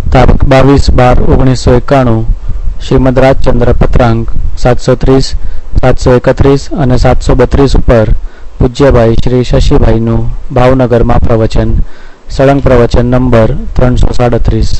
તારીખ 22/12/1991 શ્રીમદ રાજચંદ્ર પત્રાંક 730, 731 અને 732 ઉપર પૂજ્યભાઈ શ્રી શશીભાઈનું ભાવનગરમાં પ્રવચન, સળંગ પ્રવચન નંબર 337.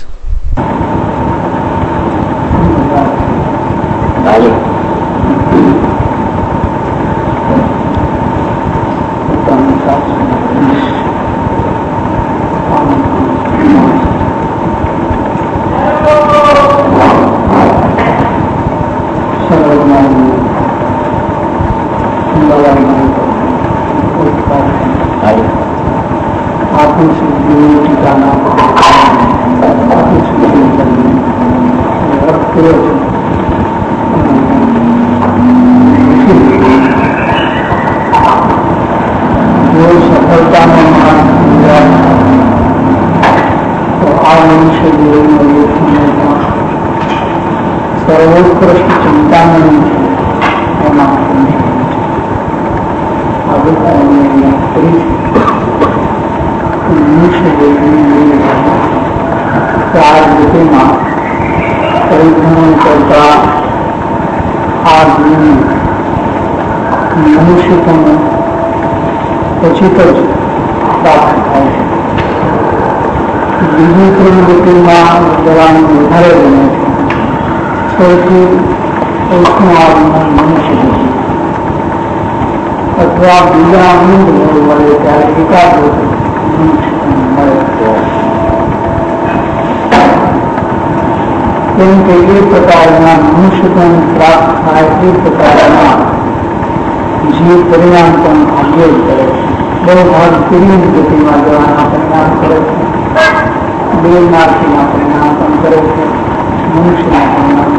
सर्वोत्कृष्ट चिंतामणि परिभ्रमण करता मनुष्य को क्वचित प्राप्त थाय छे। बीजी प्रवृत्ति में जवानी વધારે બને છે। સૌથી ઓછું આગમન મનુષ્ય અથવા બીજા અમુક મળે ત્યારે એકાગ્ર મનુષ્ય મળે કેમ કે એ પ્રકારના મનુષ્યત્વ પ્રાપ્ત થાય એ પ્રકારના જીવ પરિણામ પણ ભાગ્ય કરે છે। બહુ ભાગ તુર્ય ગતિમાં જવાના પરિણામ કરે છે, બે માર્ગના પરિણામ પણ કરે છે, મનુષ્યના પરિણામ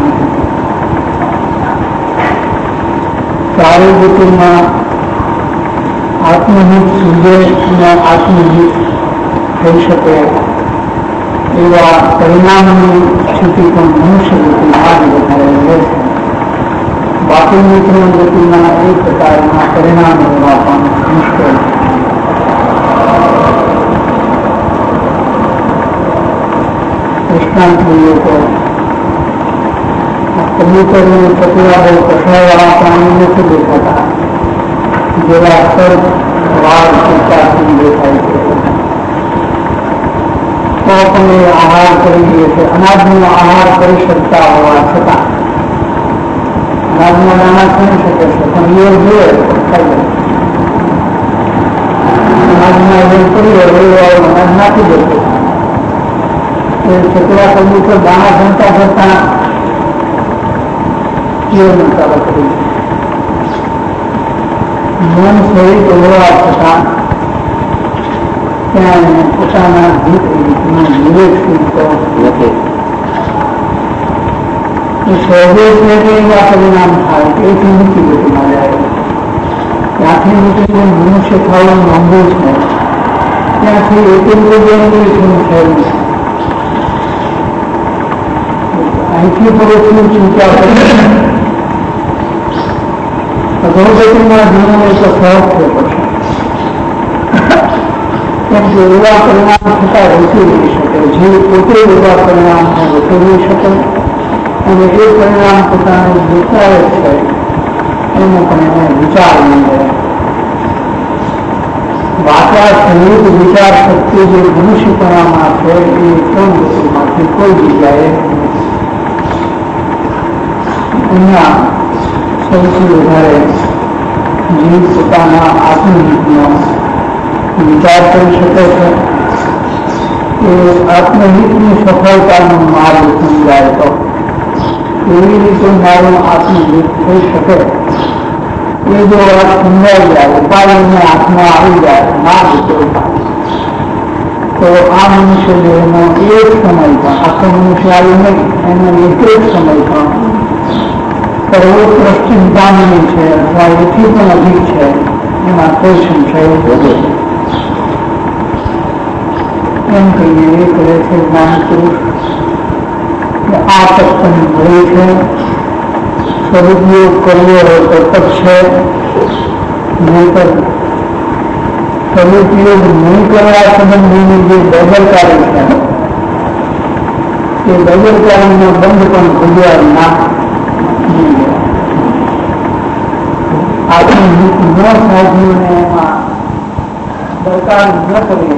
સારી ગતિમાં આત્મહિત સૂર્ય આત્મહિત થઈ શકે એવા પરિણામની સ્થિતિ પણ મનુષ્ય ગતિમાં જ વધારે રહે છે। બાકીની ત્રણ ગતિમાં એ પ્રકારના પરિણામ હોવા પણ મુશ્કેલ છે। દૃષ્ટાંત લઈએ તો કબૂતરની પ્રક્રિયા બહુ કસાયવાળા પ્રાણી નથી દેખાતા, જેવા સર્પ વાળ ચિંતાથી દેખાય છે। તો પણ એ આહાર કરી દે છે, અનાજનો આહાર કરી શકતા હોવા છતાં અનાજના દાણા ખાઈ શકે છે, પણ એ જોઈએ ખાઈ જાય, અનાજના એ કરીએ અનાજ નાખી દે છે। છોકરા કબૂતર દાણા ભણતા ભણતા જીવન ચાલુ કરી મન સહિત હોવા છતાં ત્યાં પોતાના હિત વિવેક શીખતો નથી। સહજે એવા પરિણામ થાય એથી નીચી ગતિમાં જાય, ત્યાંથી નીચે મનુષ્ય થવાનું માંગુ છે, ત્યાંથી એકત્રીજની શું થયું છે। અહીંથી પડોશની ચિંતા કરી અધોગતિમાં જીવન એક સહજ થઈ પડશે, કેમ કે એવા પરિણામ થતા રોકી રહી શકે, જીવ પોતે એવા પરિણામને રોકી શકે અને એ પરિણામ પોતાને વિચારે છે એનો પણ એને વિચાર નહીં રહે। વાચા સહિત વિચાર શક્તિ જે મનુષ્યપણામાં છે એ ત્રણ ગતિમાંથી કોઈ જગ્યાએ અહીંયા સૌથી વધારે જીવ પોતાના આત્મહિતનો વિચાર કરી શકે છે કે આત્મહિતની સફળતાનો માર્ગ સમજાય તો એવી રીતે મારું આત્મહિત થઈ શકે એ જો વાત સમજાઈ જાય, ઉપાયને હાથમાં આવી જાય, માર્ગ તો આ મનુષ્ય દેહનો એક સમય પણ આખો મનુષ્ય આવી નહીં, એનો એક સમય પણ સર્વોત્કૃષ્ટ ચિંતામણી છે અથવા એથી પણ અધિક છે એમાં કોઈ સંશય વધે એમ કહીએ એ કહે છે જ્ઞાન પુરુષ કે આ તત્વની ભૂલ છે, સદુપયોગ કરવો હોય તો તક છે, નહીતર સદુપયોગ નહીં કરવા સંબંધીની જે બેદરકારી છે કે બેદરકારીનો બંધ પણ ભૂલ્યા ના આપણી નીતિ ન સાધીઓને એમાં દરકાર ન કરીએ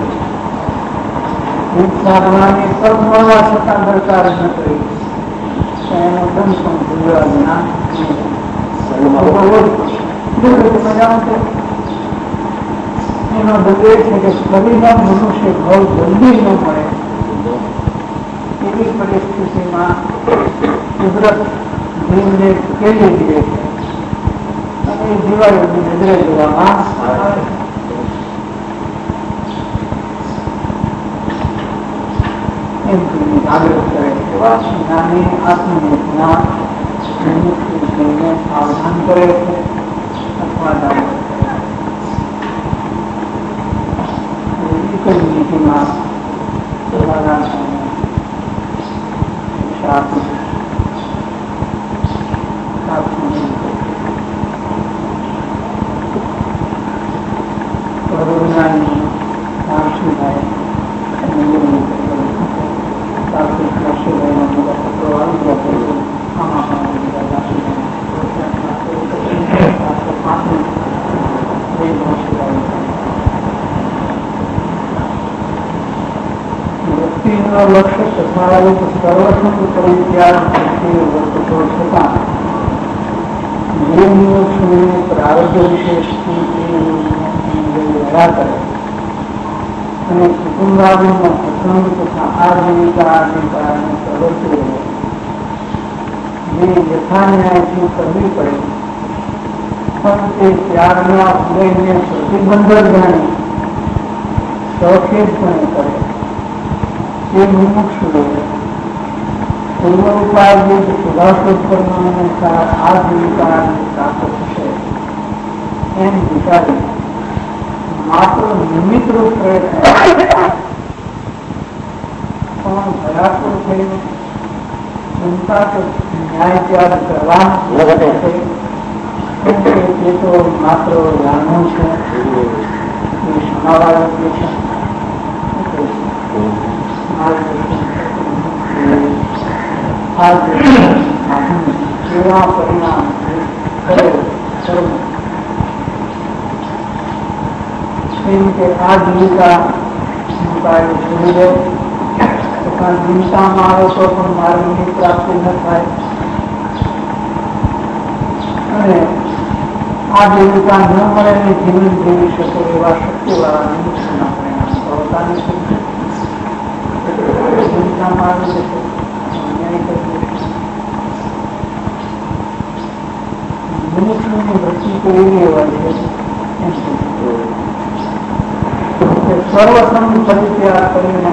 નીત સાધવાની સબ મળવા છતાં દરકાર ન કરીએ તો એનો બંધ પણ ભૂલ્યા ના એનો દુર્દેવ છે કે પરિણામ મનુષ્ય બહુ જલ્દી ન મળે એવી પરિસ્થિતિમાં કુદરત જીવને કેવી દીધે છે અને એ દિવાળીની નજરે જોવામાં આવે એમ જાગૃત કરે છે નાની આત્મનિર્ભર સાવધાન કરે છે અથવા જાગૃત નીતિમાં સમાધાન લક્ષ્ય તથારૂપ સર્વસ્વ પરિત્યાગ વર્તતો છતાં જે નિયમોને પ્રારબ્ધ વિશેષથી રહ્યા કરે અને કુટુંબાદીનો પ્રસંગ તથા આજીવિકાને કારણે પ્રવૃત્તિઓ જે યથાન્યાયથી કરવી પડે પણ તે ત્યાગના ઉદયને પ્રતિબંધક જાણી સખેદપણે કરે એ મુમુક્ષુ પૂર્વરૂપાર્જિત સુધાશોધ કર્મ અનુસાર આ જીવિકાની પ્રાપ્ત થશે એમ વિચારી માત્ર નિમિત્ત રૂપ પ્રયત્ન પણ ભયાતુર થઈને ચિંતા કે ન્યાય ત્યાગ કરવાનો એ તો માત્ર જાણવું છે એ સમાવાળો છે કેવા પરિણામ એમ કે આ જીવિકા છોડી દે તથા જીવિકામાં આવે તો પણ માર્ગની પ્રાપ્તિ ન થાય અને આ જીવિકા ન મળે ને જીવન જીવી શકે એવા શક્તિવાળા નિમિત્તના પરિણામ પોતાની જીવિકામાં આવી શકે મનુષ્યની વૃત્તિ તો એવી હોય છે સર્વસંગ પરિત્યાગ કરીને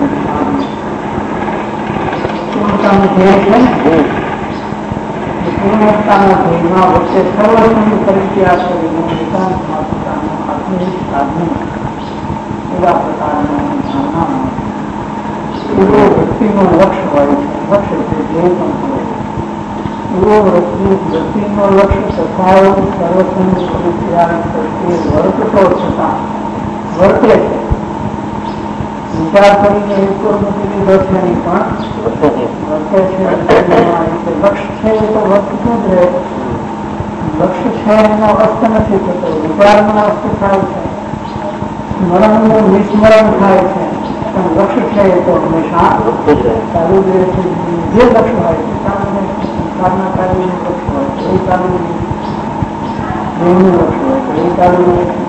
પૂર્ણતાનું ધ્યેય છે ને પૂર્ણતાના ધ્યેયમાં વચ્ચે સર્વસંગ પરિત્યાગ કરીને એકાંતમાં પોતાનું આત્મિક સાધન એવા પ્રકારના ભાવનામાં એવો વ્યક્તિનો લક્ષ્ય હોય છે લક્ષ્ય છે ધ્યેય પણ હોય એવો વ્યક્તિનો લક્ષ્ય તથા સર્વસંગ પરિત્યાગ પ્રત્યે વર્તતો છતાં વર્તે છે વિચાર કરીને એકોમતી લીધો છે નહીં પણ વર્તે છે લક્ષ્ય છે એ તો વર્તતું જ રહે લક્ષ્ય છે એનો અસ્ત નથી થતો વિચારનો અસ્ત થાય છે સ્મરણનું વિસ્મરણ થાય છે પણ લક્ષ્ય છે એ તો હંમેશા ચાલુ જ રહે છે જે લક્ષ્ય હોય છે સંસારના કાર્યનું લક્ષ્ય હોય છે એ ચાલુ દેહનું લક્ષ્ય હોય છે એ ચાલુ રહે છે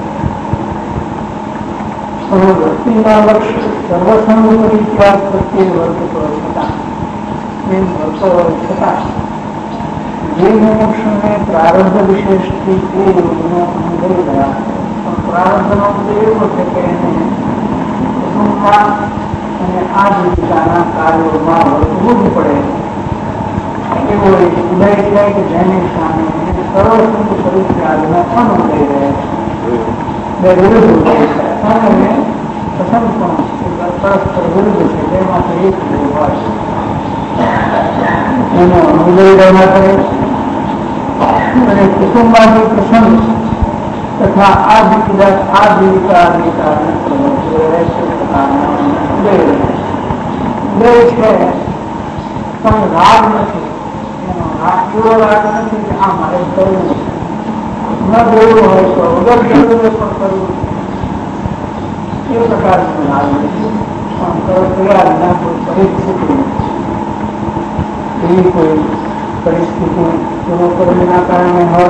વ્યક્તિના લક્ષ્ય સર્વસંગ પરિત્યાગ પ્રત્યે વર્તતો છતાં એમ વર્તો છતાં જે મોક્ષને પ્રારબ્ધ વિશેષથી તે યોગનો અનુભવ રહ્યા પણ પ્રારબ્ધનો એવો છે કે એને કુટુંબમાં અને આ જીવિકાના કાર્યોમાં વર્તવું જ પડે એવો એક ઉદય છે કે જેની સામે સર્વસંગ પરિત્યાગનો અનુદય રહે છે બે વિરુદ્ધ ઉદય છે અને પસંદ પણ પરસ્પર વિરુદ્ધ છે તેમાંથી એક હોય એનો અનુદય રહેવા કરે અને કુટુંબાદી પ્રસંગ તથા આ જીવિકાને કારણે ઉદય છે પણ રાગ નથી. એનો રાગ એવો રાગ નથી કે આ મારે કરવું ન જોયું હોય તો વગર જરૂર પણ કરવું એ પ્રકારનો રાગ નથી. પણ તૈયાર ના કોઈ પરિસ્થિતિ એવી કોઈ પરિસ્થિતિ પૂર્વકર્મના કારણે હોય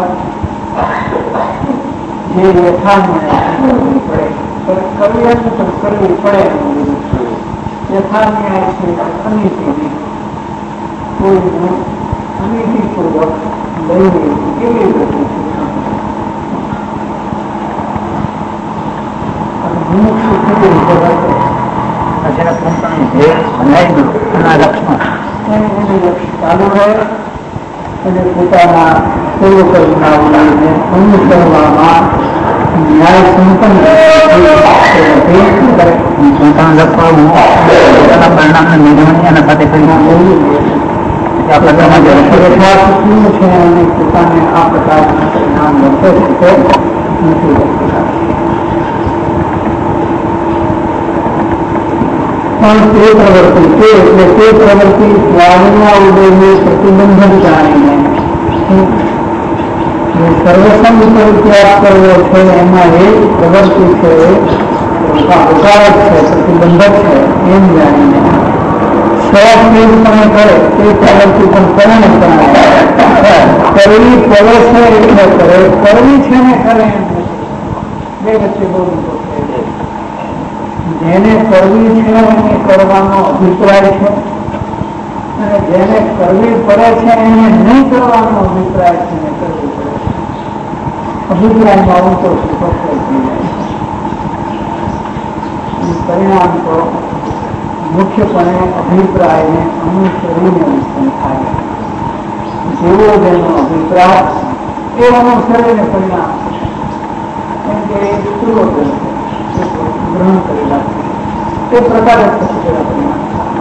જે યથાન્યાય કરવી પડે, કરવી હતી પણ કરવી પડે. યથાન્યાય છે અનીતિ કોઈને અનીતિપૂર્વક લઈ લેવી એવી વૃત્તિ ચાલુ રહે અને પોતાના પૂર્વકલ્પનાઓને અનુસરવામાં ન્યાય સંપન્ન પરિણામને નિર્માણ સાથે છે અને પોતાને આ પ્રકારના પરિણામ વર્તે છે નથી પણ તે પ્રવૃત્તિ છે એટલે તે પ્રવૃત્તિ સ્વામિના ઉદયને પ્રતિબંધન જાણીને સર્વસંગ પરિત્યાગ કરવો છે એમાં એ પ્રવૃત્તિ છે રૂકાવટ છે પ્રતિબંધક છે એમ જાણીને સ્વસ્પેદપણે કરે તે પ્રવૃત્તિ પણ પરણે કરવી પડે છે એટલે કરે, કરવી છે ને કરે એમ બે વચ્ચે બહુ જેને કરવી છે એને કરવાનો અભિપ્રાય છે અને જેને કરવી પડે છે એને નહીં કરવાનો અભિપ્રાય છે ને કરવી પડે છે. અભિપ્રાયમાં હું તો પરિણામ તો મુખ્યપણે અભિપ્રાયને અનુસરીને ઉત્પન્ન થાય. જેવો જેનો અભિપ્રાય એ અનુસરીને પરિણામ કેમ કે એ પૂર્વ ગ્રહણ કરેલા તે પ્રકારે પરિણામ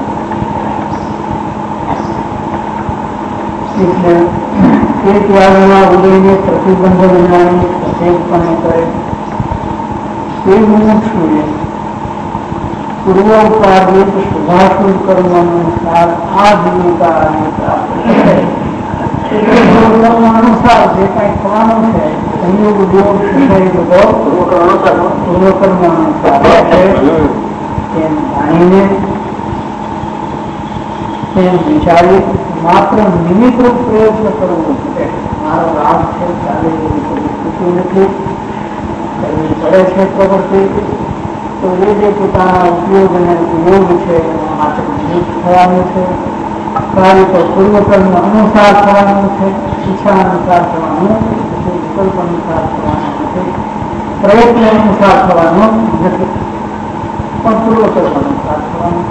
એટલે તે ત્યાગના ઉદયને પ્રતિબંધ વિનાની સચેતપણે કરે તે મુમુક્ષુએ પૂર્વોપાર્જિત શુભાશુભ કર્મ અનુસાર આ જીવિકાને પ્રાપ્ત અનુસાર જે કઈ થવાનું છે સંયોગ ઉદ્યોગ બધો પૂર્વકર્મ અનુસાર તેમ જાણીને તેમ વિચારી માત્ર નિમિત્તરૂપ પ્રયત્ન કરવો છે. મારો લાભ છે ચાલે એવી પરિસ્થિતિ નથી, કરવી પડે છે પ્રવૃત્તિ તો એ જે પોતાના ઉપયોગ અને ઉપયોગ છે એના માટે નિયુક્ત થવાનું છે. કાર્ય તો પૂર્વકર્મ અનુસાર થવાનું છે, ઈચ્છા અનુસાર થવાનું વિકલ્પ અનુસાર થવાનું નથી, પ્રયત્ન અનુસાર થવાનું નથી, પણ પૂર્વકર્મ અનુસાર થવાનું.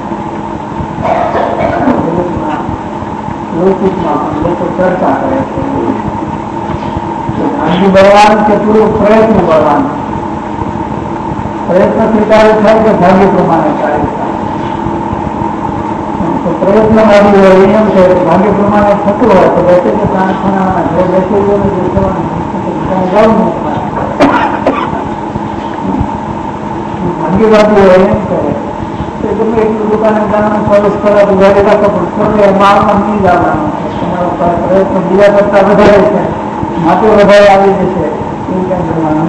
લૌકિકમાં પણ લોકો ચર્ચા કરે છે ભાગ્ય બળવાનું કે પૂરું પ્રયત્ન બળવાનું. પ્રયત્નથી કાર્ય થાય કે ભાગ્ય પ્રમાણે કાર્ય થાય. તો પ્રયત્ન આવી હોય એમ છે ભાગ્ય પ્રમાણે થતું હોય તો બેસે કે પ્રાર્થના ઘરે બેસી ગયો જવાનું ભાગ્યવાદી હોય એમ કરે ગમે એટલું દુકાને જવાનું ચોવીસ કલાક ઉગાડી રાખો પણ થોડે માળમાં નહીં જવાનું છે. તમારો પ્રયત્ન બીજા કરતા વધારે છે માટે વધારે આવી જશે એવું કેમ કરવાનું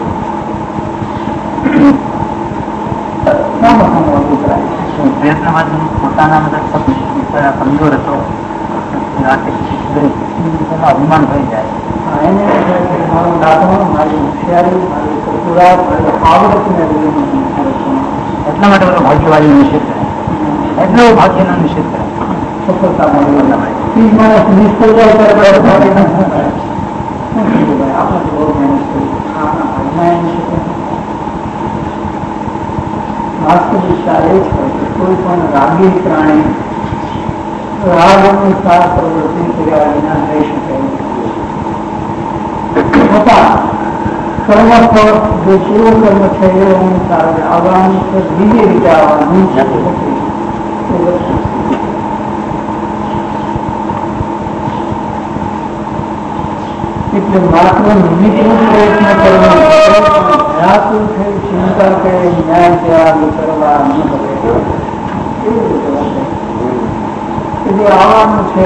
પ્રયત્નમાં પોતાના મતલબ કમજોર હતો અભિમાન થઈ જાય. એને મારું દાખલો મારી હોશિયારી મારી ચતુરાત મારી આવડતને એટલા માટે બધો ભાગ્યવાદી નિષેધ કરે, એટલો ભાગ્યનો નિષેધ કરે. સફળતા મળી માણસ નિષ્ફળ જાય ત્યારે આપણે બહુ મહેનત કરી વાસ્તવિકતા એ છે કે કોઈ પણ રાગી પ્રાણી રાગ અનુસાર પ્રવૃત્તિ કર્યા વિના રહી શકે છતાં કર્મફળ જે પૂર્વ કર્મ છે એ અનુસાર આવવાનું છે, બીજી રીતે આવવાનું એટલે માત્ર નિમિત્તનો પ્રયત્ન કરવો ભયાકુલ થઈ ચિંતા કે ન્યાય ત્યાગ કરવા ન કરે એવી રીતે જે આવવાનું છે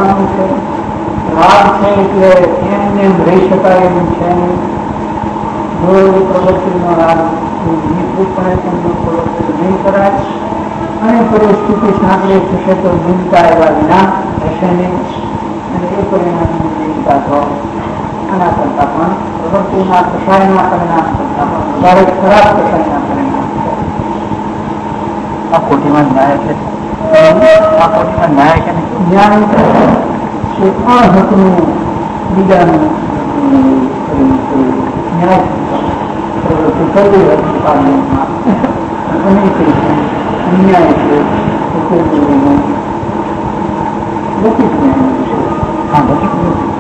રાગ છે એટલે એમને રહી શકાય એમ છે. જો પ્રવૃત્તિનો રાગ નિશ્ચિતપણે પ્રવૃત્તિ નહીં કરાય અને પરિસ્થિતિ સાંકળી થશે તો ચિંતા એવા વિના હશે નહીં. અને એ પરિણામની ચિંતા તો આના કરતા પણ પ્રવૃત્તિના કષાયના પરિણામ કરતા પણ વધારે ખરાબ કષાયના પરિણામ છે. આ કોટીમાં ન્યાય છે. આ કોટીમાં ન્યાય છે ને જ્ઞાન એ અહકનું બીજાનું ન્યાય પ્રવૃત્તિ કરવી હતી કાર્યમાં અનેક રીતે અન્યાય છે લૌકિક ન્યાય છે. હા લૌકિક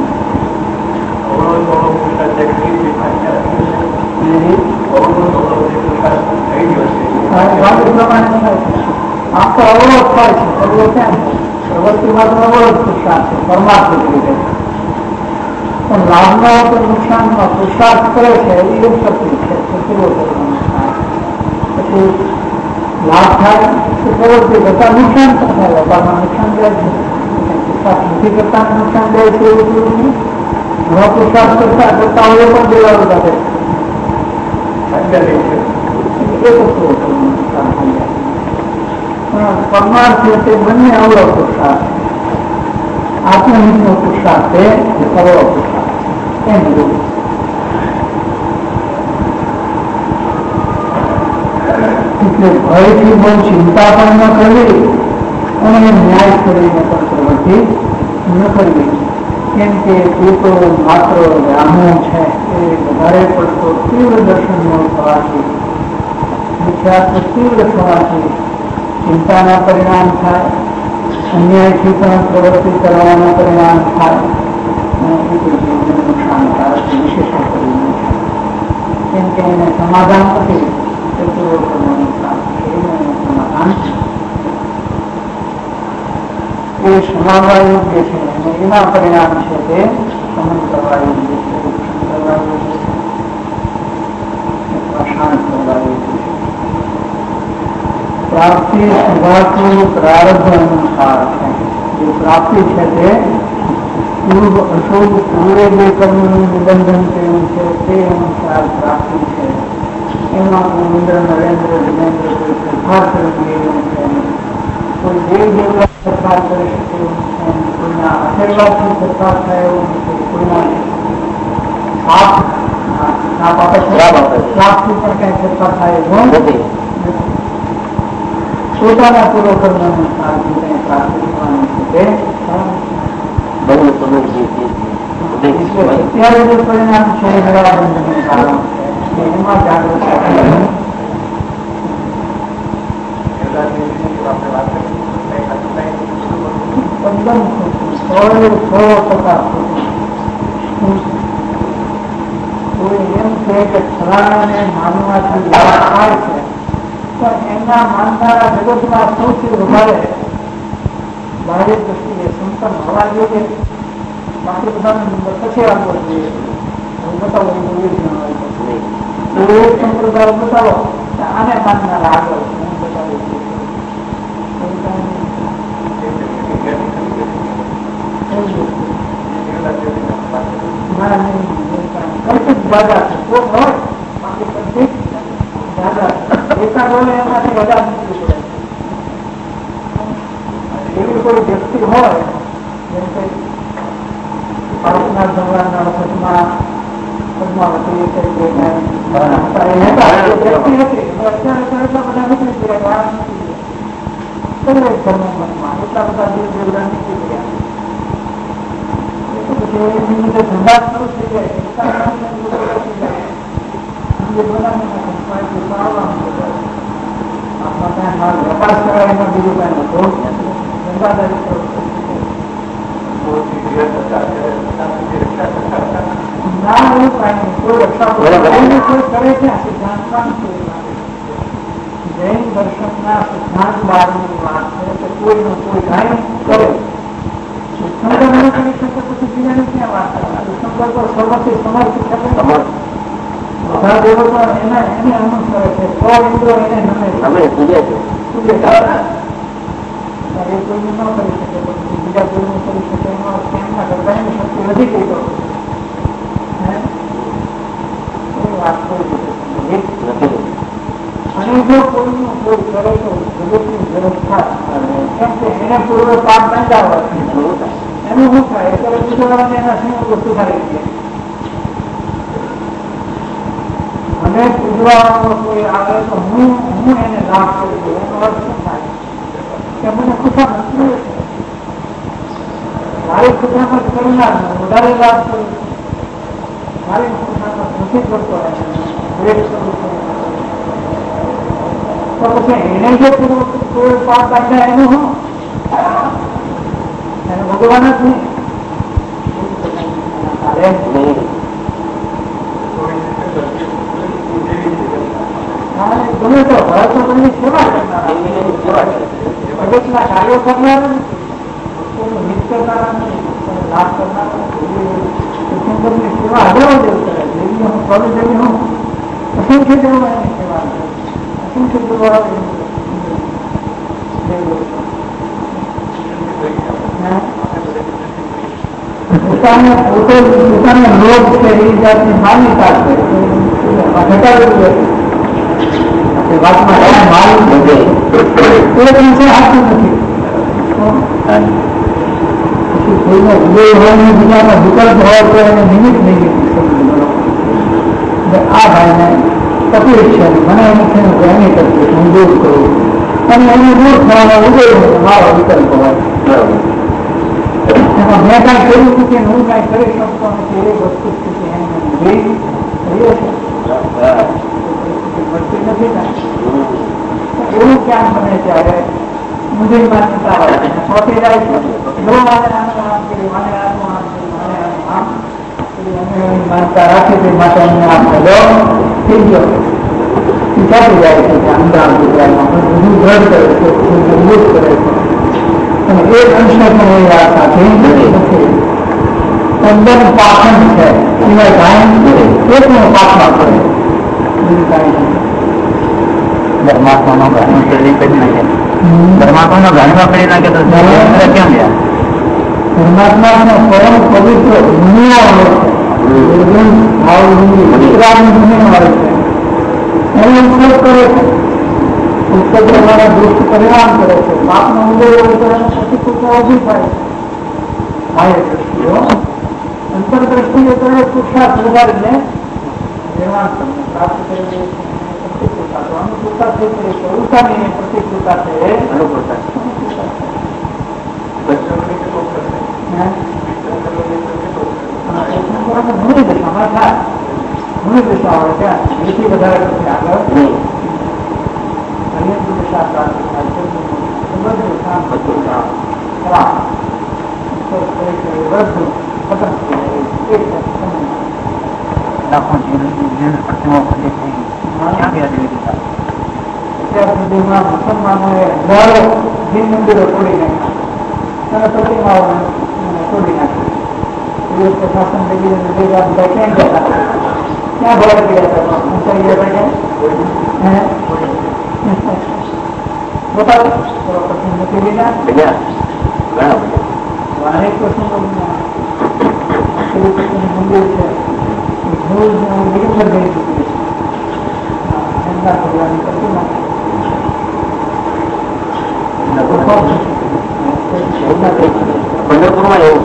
આખો અવરોધ થાય છે. અવરોધ ક્યાં છે? પ્રવૃત્તિમાં તો અવરોધ પુરુષાર્થ છે પરમાત્મિક રીતે. પણ લાભમાં કે નુકસાનમાં પુરુષાર્થ કરે છે એ એક શક્તિ છે. પછી લાભ થાય તો પ્રવૃત્તિ કરતા નુકસાન થાય. વેપારમાં નુકસાન જાય છે. પુરુષાર્થ નથી કરતા નુકસાન જાય છે એવું કેવું નહીં. નવા પુરુષાર્થ કરતા હોય પણ દેવાળું કાઢે છે. પરમાર્થ છે તે બંને અવળો પુરુષાર્થ. આત્મહિતનો પુરુષાર્થ છે અવળો પુરુષાર્થ એમ જોવું. એટલે ભયથી બહુ ચિંતા પણ ન કરવી અને ન્યાય કરીને પણ પ્રવૃત્તિ ન કરવી. કેમ કે એ તો માત્ર રામો છે એ વધારે પડતો તીવ્ર દર્શનનો થવાથી વિખ્યાત તીવ્ર થવાથી ચિંતાના પરિણામ થાય. અન્યાયથી પણ પ્રવૃત્તિ કરવાના પરિણામ થાય. એ તો જીવનને નુકસાનકારક વિશેષ કરીને કેમ કે એને સમાધાન નથી સમાધાન એ સમાવવા યોગ્ય છે અને એના પરિણામ છે તે સમન કરવા યોગ્ય છે, કરવા યોગ્ય છે અથવા શાંત કરવા યોગ્ય છે. પ્રાપ્તિ સુધારતું પ્રારબ્ધ અનુસાર છે. જે પ્રાપ્તિ છે તે પૂર્વ અશુભ પૂરે જે કર્મનું નિબંધન કર્યું છે તે અનુસાર પ્રાપ્તિ છે. એમાં કોઈ ઇન્દ્ર નરેન્દ્ર ધર્મેન્દ્ર કોઈ ફેરફાર કરી એવું છે. કોઈ દેવ દેવતા ફેરફાર કરી શકે એવું છે. કોઈના આશીર્વાદથી ફેરફાર થાય એવું નથી. કોઈના શ્રાપથી પણ કઈ ફેરફાર થાય એવું નથી. પોતાના પૂર્વ કર્મ અનુસાર જે કઈ પ્રાપ્તિ થવાનું છે તે અત્યારે જે પરિણામ છે એ મેળાબંધનું કારણ છે. એમાં જાગૃત એકદમ 100% કોઈ એમ છે કે ફલાણાને માનવાથી લાભ થાય છે પણ એમના માનનારા જગતમાં સૌથી વધારે બાહ્ય દ્રષ્ટિએ સંપન્ન હોવા જોઈએ. બાકી બધાનો નંબર પછી આપવો જોઈએ. બતાવો એક સંપ્રદાય બતાવો આને માનનારા આગળ બતાવી કલ્પિત દાદા છે તો હોય બાકી કલ્પિત દાદા એકાદોને એમાંથી વધારે મૂકવી પડે. એવી કોઈ વ્યક્તિ હોય જેમ કે પાર્વતીનાથ ભગવાનના વખતમાં પદ્માવતી તરીકે વ્યક્તિ હતી અત્યારે એટલા બધા નીકળી ગયા દરેક ધર્મમાં એટલા બધા દેવ દેવતા નીકળી ગયા. પછી એની ધંધા શરૂ થઈ જાય વેપાર કરાય એમાં બીજું કઈ નતો ધંધાદારી ના એવું કઈ નહીં. કોઈ રક્ષા કોઈ કરે છે સિદ્ધાંતમાં જૈન દર્શનના સિદ્ધાંત બહારની વાત છે કે કોઈનું કોઈ ગાય કરે ઉત્સંગર ન કરી શકે પછી બીજાની ક્યાં વાત કરે. ઉત્સંગર તો સર્વથી સમર્થ છે. બધા દેવતો એને અનુસરે છે. 100 ઇન્દ્રો એને નમે છે. એ કોઈનું ન કરી શકે તો બીજા કોઈનું કરી શકે એનો અર્થ એમના કરતા એની શક્તિ વધી ગઈ તો એ વાત કોઈ અને જો કોઈનું કોઈ કરે તો જગતની જરૂર થાય કેમ કે એને પૂર્વ પાપ બંધાવવા એનું શું થાય એટલે બીજા એના શું વસ્તુ થાય છે અને પૂજવાનો કોઈ આવે તો હું એને લાભ કરું છું એનો અર્થ શું થાય કે મને ખુશામત મળે છે મારી ખુશામત કરનાર વધારે લાભ કરું છું મારી ખુશામત નથી કરતો દ્વેષ કરું છું તો પછી એને જે કોઈ પાપ બાંધ્યા એનું હું એને ભગવાન જ નહીં ગમે તો ભરતની સેવા કરનારા જગતના કાર્યો કરનારા કોઈનું હિત કરનારા નહીં લાભ કરનારા સુંદરની સેવા હજારો દેવ કરે દેવી હું સ્વામી દેવી હું અસંખ્ય દેવો એની સેવા કરે અસંખ્ય દેવો પોતાને લોભ છે એ જાતની માન્યતા છે ઘટાડેલું હતી વાતમાં માલ વધે એ દિવસે હાથું નથી પછી કોઈનો વિજય હોય બીજાનો વિકલ્પ હોય તો એને નિમિત્ત નહીં આ ભાઈને તકલીફ છે મને એમ છે એની તકલીફ હું દૂર કરું અને એને દૂર થવાનો ઉદય મારો વિકલ્પ હોય એમાં મેં કાંઈ કર્યું નથી હું કાંઈ કરી શકતો નથી એ વસ્તુ સ્થિતિ એને જોઈ રહીએ છે નથી એવું ક્યાં બને ત્યારે મુજબ માન્યતા હોય પહોંચી જાય છે જો મારે આમ કર્યું મને આમ માનતા રાખી તે માટે અમને આમ બધો થઈ ગયો ચાલી જાય છે કે અમદાવાદ ગુજરાતમાં બધું દ્રઢ કરે છે મજબૂત કરે છે અને એક અંશે પણ એ વાત નથી તદ્દન પાખંડ છે સિવાય કાંઈ એકનો પાકમાં કરે બીજું કાંઈ નથી પરમાત્માનો ઘણી કરી નાખે પરમાત્માનો ઘણીમાં કરી નાખે તો કેમ ગયા પરમાત્માનો પરમ પવિત્ર દુનિયા હોય છે એનો ઉપયોગ કરે છે પુસ્તક પ્રમાણે દુષ્ટ પરિણામ કરે છે પાપનો ઉદય હોય તો એને પ્રતિકૂળતા ઉભી થાય બાહ્ય દ્રષ્ટિઓ અંતરદ્રષ્ટિએ તો એ પુરુષાર્થ વધારીને નિર્માણ તમને પ્રાપ્ત કરી દે છે પ્રતિકૂળતા તો અનુકૂળતા થઈ કરી છે ઉલટાની પ્રતિકૂળતા છે અનુકૂળતા ઘણી દિશા હોય ત્યાં એથી વધારે પછી આગળ દિશા પ્રાપ્ત થાય છે અત્યાર સુધીમાં મુસલમાનોએ હજારો જીન મંદિરો તોડી નાખ્યા અને પ્રતિમાઓ તોડી નાખી શાસન લઈ બધા ક્યાં ગયા ક્યાં ભરાઈ ગયા હતા ઊંચાઈ ગયા બતાવો પછી મૂકી દીધા અનેક પ્રસંગોમાં મંદિર છે દિગંબર ગઈ ચૂકી છે એમના ભગવાનની પ્રતિમા પંઢરપુરમાં એવું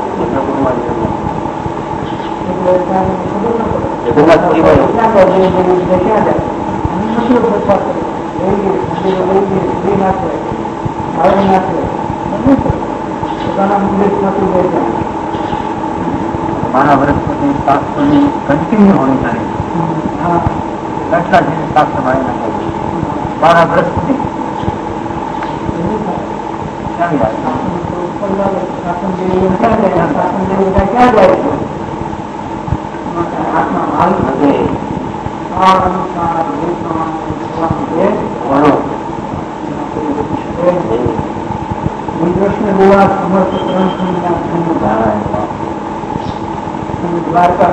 મારા વર્ષ પછી શાસ્ત્રોની કન્ટિન્યુ હોવી જોઈએ કેટલા જેવી શાસ્ત્ર મારી નાખે 12 વર્ષ સુધી ક્યાં જાય છે આત્મા હાલ વધે દ્વારકા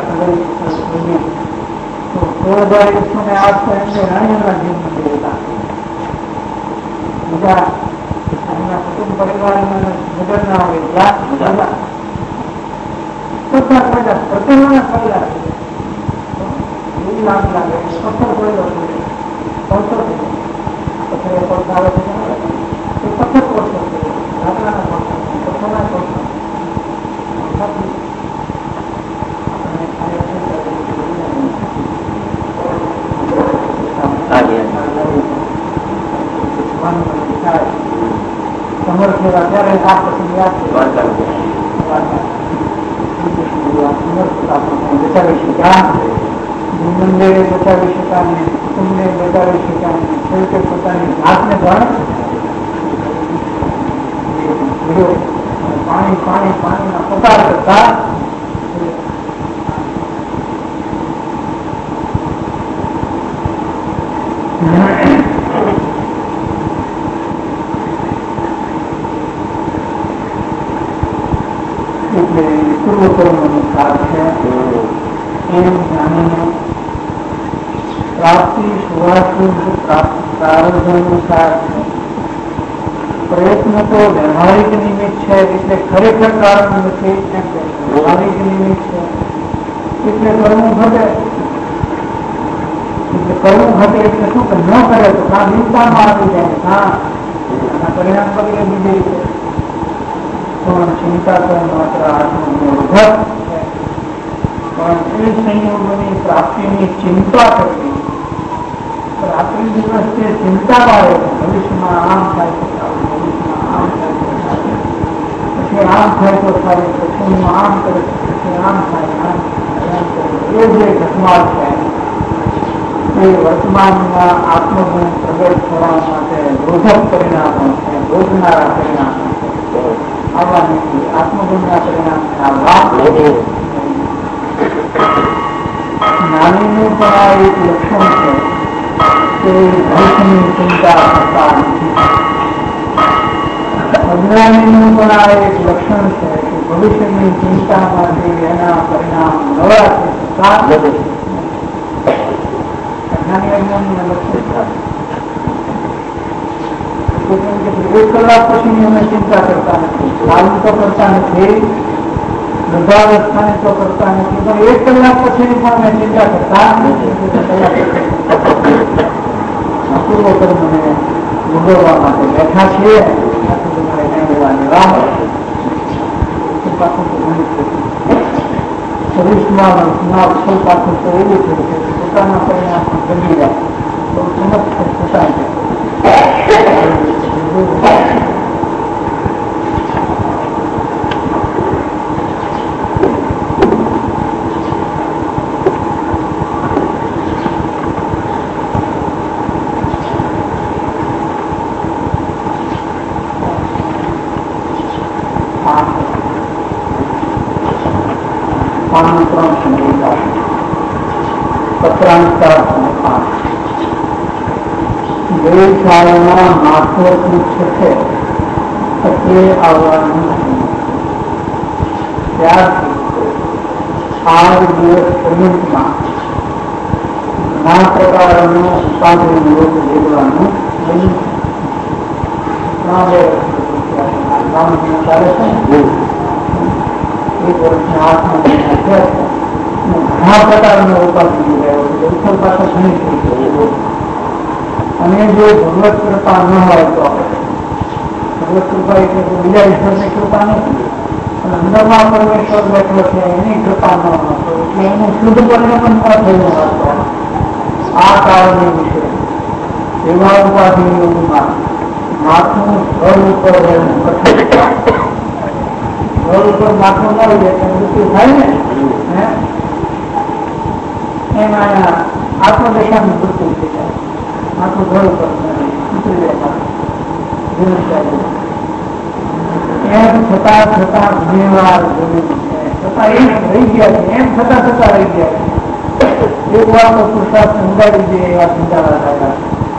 રાણીના જીવ મંદિર હતા બીજા એના કુટુંબ પરિવાર નજર ના આવે ત્યાં પ્રતિમાના કરેલા એવી લાગ લાગે પથ્થર પડેલો પથ્થર પછી એ પગ આવે છે એ પથ્થર પડતો લાકડાના પડતા પથ્થરના પડતા સમર્થ થયેલા ત્યારે આ પ્રસંગ યાદ બચાવી શક્યા મંદિરે બચાવી શક્યા ને કુટુંબને બચાવી શક્યા ને છેવટે પોતાની જાતને પણ પાણી પાણી પાણીના પસાર કરતા એટલે પૂર્વકર્મ અનુસાર છે એમ જાણીને પ્રાપ્તિ શુભાશુભ પ્રારબ્ધ અનુસાર છે. પ્રયત્ન તો વ્યવહારિક નિમિત્ત છે એટલે ખરેખર કારણ નથી, વ્યવહારિક નિમિત્ત છે એટલે કરવું ઘટે. એટલે કરવું ઘટે એટલે શું કે ન કરે તો કાં નિંદામાં આવી જાય, કાં પરિણામ બગડે બીજી રીતે. પણ ચિંતા તો માત્ર આત્મનિર્ભર છે. પણ એ સંયોગોની પ્રાપ્તિની ચિંતા કરવી, રાત્રિ દિવસ તે ચિંતા આવે ભવિષ્યમાં આમ થાય તો સારું, ભવિષ્યમાં આમ થાય તો સારું, પછી આમ થાય તો સારું, પછી હું આમ કરીશ, પછી આમ થાય, આમ એ જે ઘટમાળ છે એ વર્તમાનના આત્મગુણ પ્રગટ થવા માટે રોધક પરિણામો છે, રોજનારા પરિણામો છે. આવા નથી. આત્મગુણના પરિણામના લાભ નાનીનું પણ આ એક લક્ષણ છે કે ભવિષ્યની ચિંતા કરતા નથી. અજ્ઞાનીનું પણ આ એક લક્ષણ છે કે ભવિષ્યની ચિંતામાંથી એના પરિણામ નવા છે છતાં અજ્ઞાની અજ્ઞાનીના લક્ષણ એક કલાક પછી અમે ચિંતા કરતા નથી, લાલુ તો કરતા નથી, વૃદ્ધાવસ્થાને તો કરતા નથી, પણ એક કલાક પછી પણ અમે ચિંતા કરતા પૂર્વકર્મને ભોગવવા માટે બેઠા છીએ. પાછું તો એવું છે કે પોતાના પરિણામ બની જાય તો સમજ પોતા શાળાના માથોથી છે એટલે આવવાનું ત્યારથી 8 દિવસ પર્યંતમાં ઘણા પ્રકારનો ઉપાધિ યોગ લેવાનું નહીં. એક વર્ષના 8 મહિના ઘણા પ્રકારનો ઉપાધિ લેવાયો છે. ઉત્તર પાસે ઘણી થઈ ગઈ. અને જો ભગવત કૃપા ન હોય તો ભગવત કૃપા એટલે બીજા ઈશ્વરની કૃપા નથી, પણ અંદરમાં પરમેશ્વર બેઠો છે એની કૃપા ન હતો એટલે એનું શુદ્ધ પરિણામ ન થયું હતો. આ કારણે વિશે એવા ઉપાધિ યોગમાં માથું ઘર ઉપર રહેવું કઠણ. ઘર ઉપર માથું ન રહે તો મૃત્યુ થાય ને, એમાં આત્મદશાનું મૃત્યુ થઈ જાય. આખું ઘર ઉપર ઉતરી જાય. એમ છતાં ઘણી વાર છતાં એમ રહી ગયા છે, એમ છતાં રહી ગયા છે. એક વાર તો પુરુષાર્થ ઉગાડી દે એવા ચિંતાવા થયા.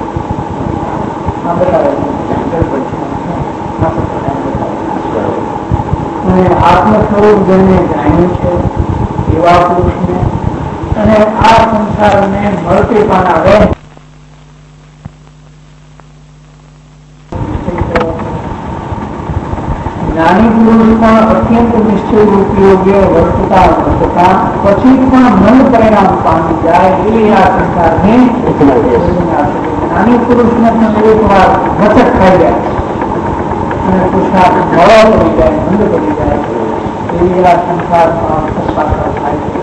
અને આત્મ સ્વરૂપ જેને જાણ્યું છે એવા પુરુષને અને આ સંસારને મળતી પાના રહે જ્ઞાની પુરુષ પણ અત્યંત નિશ્ચય ઉપયોગે વર્તતા પછી પણ મન પરિણામ પામી જાય એવી આ સંસારની જ્ઞાની પુરુષને પણ એક વાર વચક ખાઈ જાય અને પુરુષાર્થ મળો પડી જાય મંદ પડી જાય એવી આ સંસારમાં થાય છે.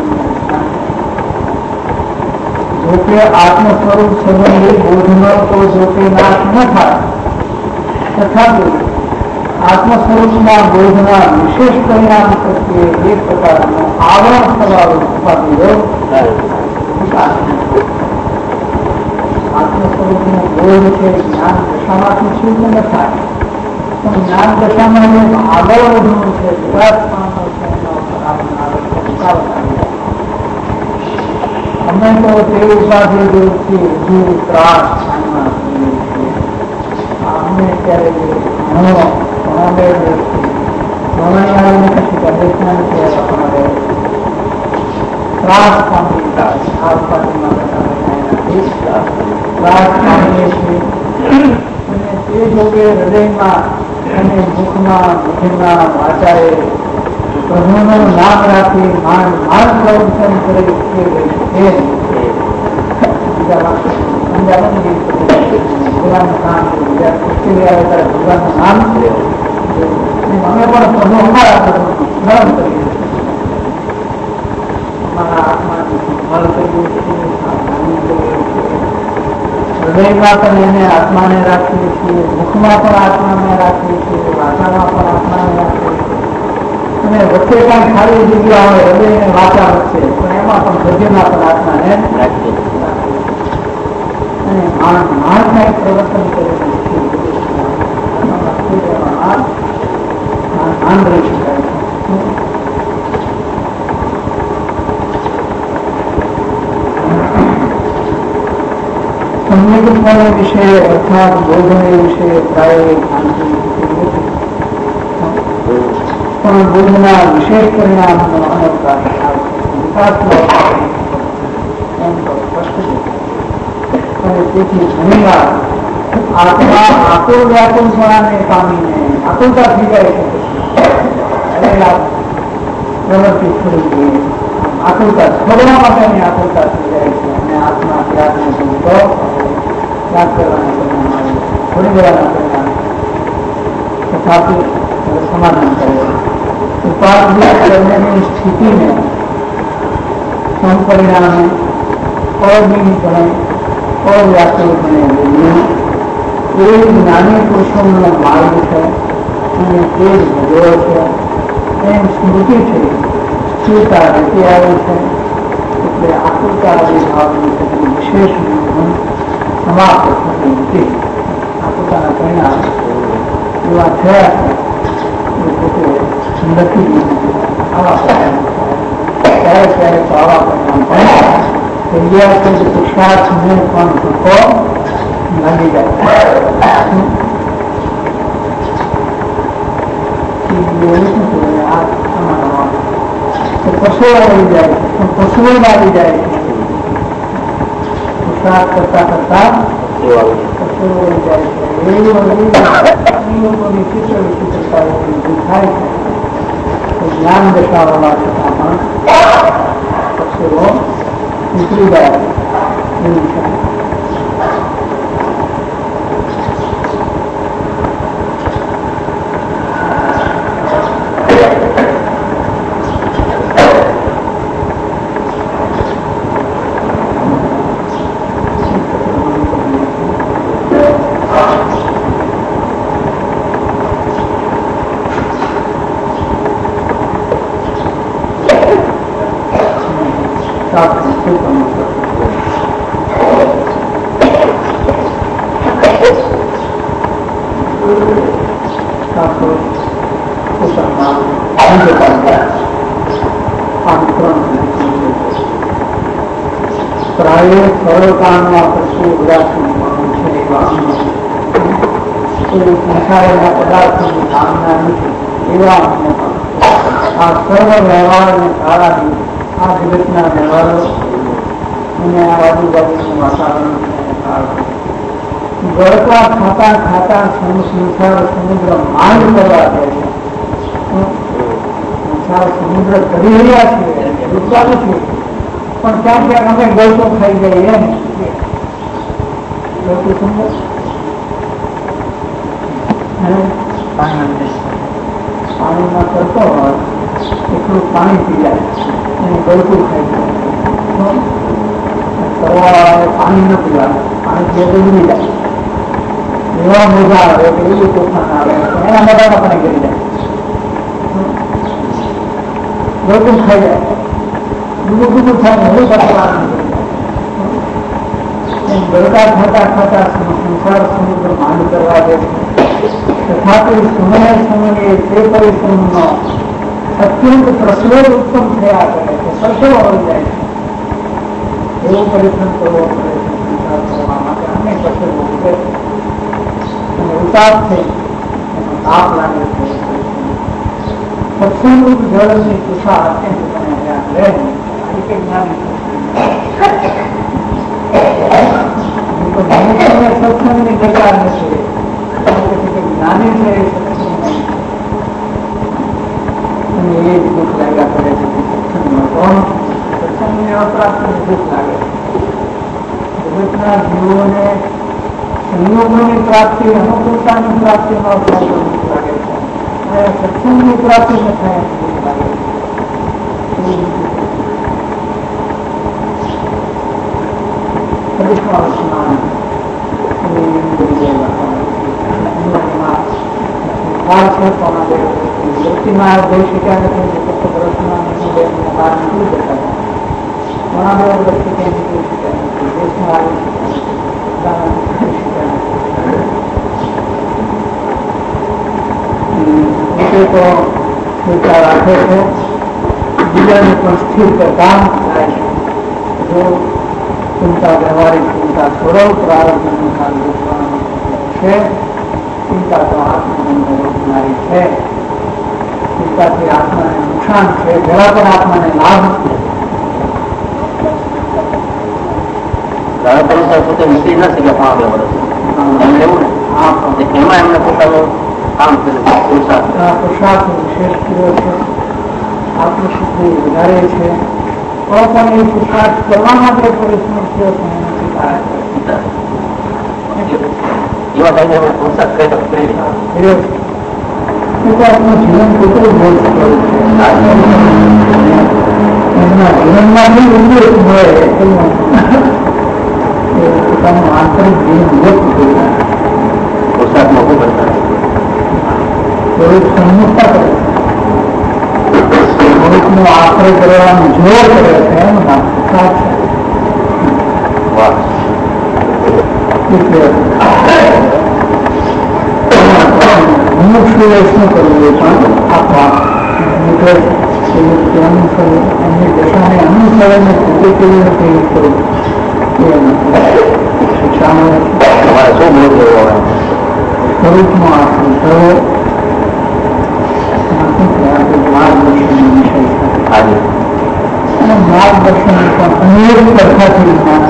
જોકે આત્મ સ્વરૂપ સંબંધી બોધનો તો જોકે નાશ ન થાય, તથાપિ આત્મ સ્વરૂપના બોધના વિશેષ પરિણામ પ્રત્યે એક પ્રકારનો આવરણ સ્વભાવ ઉપાધિઓ આત્મ સ્વરૂપનો બોધ છે જ્ઞાન દશામાંથી શુદ્ધ ન થાય, પણ જ્ઞાન દશામાં આગળ વધવું છે વિકાસપાનો છે અમે તો તે ઉપાધિ દૂર ત્રાસ અમને ત્યારે ઘણો ત્રાસ પામીએ છીએ અને તે જોગે હૃદયમાં અને મુખમાં મુખમાં વાચાએ પ્રભુનું નામ રાખી માન પ્રવચન કરી અમે પણ પ્રભુ અમારા સ્મરણ કરીએ અમારા આત્માની સંભાળ કરીએ છીએ, હૃદયમાં પણ એને આત્માને રાખીએ છીએ, મુખમાં પણ આત્માને રાખીએ છીએ, વાચામાં પણ આત્માને રાખીએ છીએ અને વચ્ચે કઈ ખાલી જગ્યા હોય હૃદય ને વાચા વચ્ચે પણ એમાં પણ હૃદયમાં પણ આત્માને રાખીએ અને માણ કઈ પ્રવર્તન કરે ધ્યાન રહી શકાય છે. સંવેદના વિશે અર્થાત બોધને વિશે પ્રાય પણ બોધના વિશેષ પરિણામનો અનવકાર અને તેથી ઘણી વાર આત્મા આકુળ વ્યાકુળપણાને પામીને આકુળતા થઈ જાય છે. પ્રવૃત્તિ થોડી જોઈએ આકુળતા છોડવા માટેની આકુળતા થઈ જાય છે અને આત્મા ત્યાગને ભૂલતો ત્યાગ કરવાના પરિણામ આવે છોડી દેવાના પરિણામ તથાપી સમાધાન કરે ઉપાધિ કરવાની સ્થિતિને સંપરિણામે અબીન ગણે અવ્યાકુળ ગણે બોલ્યું એ જ્ઞાની પુરુષોનો માર્ગ છે અને તે જ ભજવો છે એમ સ્મૃતિ છે. સ્થિરતા રહેતી આવે છે એટલે આકૃતાવાદી ભાવની વિશેષ ગુણ સમાપ્ત થતી નથી. આકૃતાના પરિણામ એવા થયા છે એ પોતે લખી દીધું આવા પરિણામ ક્યારેક ક્યારેક તો આવા પરિણામ પણ થઈ ગયા છે. પુરુષાર્થને પણ ધોકો લાગી જાય પશુઓ આવી જાય પશુઓ લાગી જાય પુરુષાર્થ કરતા કરતા પશુઓ આવી જાય છે. લોકોની ચિત્ર વિચિત્રતા થાય છે જ્ઞાન દર્શાવવા છતાં પણ પશુઓ નીકળી જાય એવું છે. પ્રાય સરળતામાં પશુ પદાર્થોનું છે સંસારના પદાર્થોની કામના નથી એવા આ સર્વ વ્યવહારને કારણે આ જગતના વ્યવહારો અને આ આજુબાજુનું વાતાવરણ ગળતા ખાતા ખાતા સંસાર સમુદ્ર માંડ કરવા દે છે સમુદ્ર કરી રહ્યા છીએ ડૂબવા નથી, પણ ક્યાંક ક્યાંક અમે ગળતો ખાઈ જઈએ એમ પાણીમાં કરતો હોય એટલું પાણી પી જાય એને ગળતું ખાઈ જાય, પાણી ન પીવા, પાણી પીએ તો ડૂબી જાય, એવા મોજા આવે કે એવું તોફાન આવે એના મોઢામાં પણ ગળી જાય, ગળતું ખાઈ જાય, ડૂબું ડૂબું થાય એવું કરતા ગળતા ખાતા ખાતા સંસાર સમુદ્ર માંડ કરવા દે તથાપી સમય સમયે તે પરિશ્રમનો અત્યંત પ્રસવ ઉત્પન્ન થયા કરે છે, પરસેવો આવી જાય છે, એવો પરિશ્રમ કરવો પડે છે સંસાર કરવા માટે, અનેક પરસેવો ઉઠે અને ઉતાપ થઈ એનો તાપ લાગે છે. સત્સંગરૂપ જળની તુષા અત્યંત તમે ધ્યાન લે આ કે જ્ઞાની સત્સંગની દરકાર નથી, જ્ઞાની છે એ એ જ દુઃખ લાગ્યા કરે છે સત્સંગમાં, કોણ સત્સંગની અપ્રાપ્તિને દુઃખ લાગે છે. જગતના જીવોને સંયોગોની પ્રાપ્તિ અનુકૂળતાની પ્રાપ્તિનો દુઃખ લાગે છે, અને સત્સંગની પ્રાપ્તિ ન થાય દુઃખ લાગે છે. રાખે છે, બીજાને પણ સ્થિર કામ થાય છે. ચિંતા વ્યવહારિક ચિંતા છોડો, પ્રારંભ છે, ચિંતા તો આત્માને રોકનારી છે, ચિંતાથી આત્માને નુકસાન છે, જરા પણ આત્માને લાભ નીકળી ન શકે 5 વર્ષ એવું ને એમાં એમને પોતાનું કામ કર્યું, પુરુષાર્થ વિશેષ કર્યો છે, આત્મશુદ્ધિ વધારે છે, પણ એ પુરુષાર્થ કરવા માટે પરિશ્રમ થયો છે એવા ટાઈમે પુરુષાર્થ જીવન કેટલું ભોગ થયું છે, એમના જીવનમાંથી ઉલ્લેખ મળે પોતાનું આંતરિક જીવન વ્યક્ત કર્યું, પુરુષાર્થ મોટું કરતા સંમુખતા કરે છે, સ્વરૂપનો આશ્રય કરવાનું જોર કરે છે, એમ પુરુષાર્થ મુમુક્ષુએ શું કરવું એ પણ આપવા એમની દશાને અનુસરણને પોતે કેવી રીતે કરવું શિક્ષામાં તમારે શું બોલ સ્વરૂપનો આશ્રય કરવો, માર્ગદર્શન વિષય અને માર્ગદર્શન પણ અનેક પ્રકારથી જ્ઞાન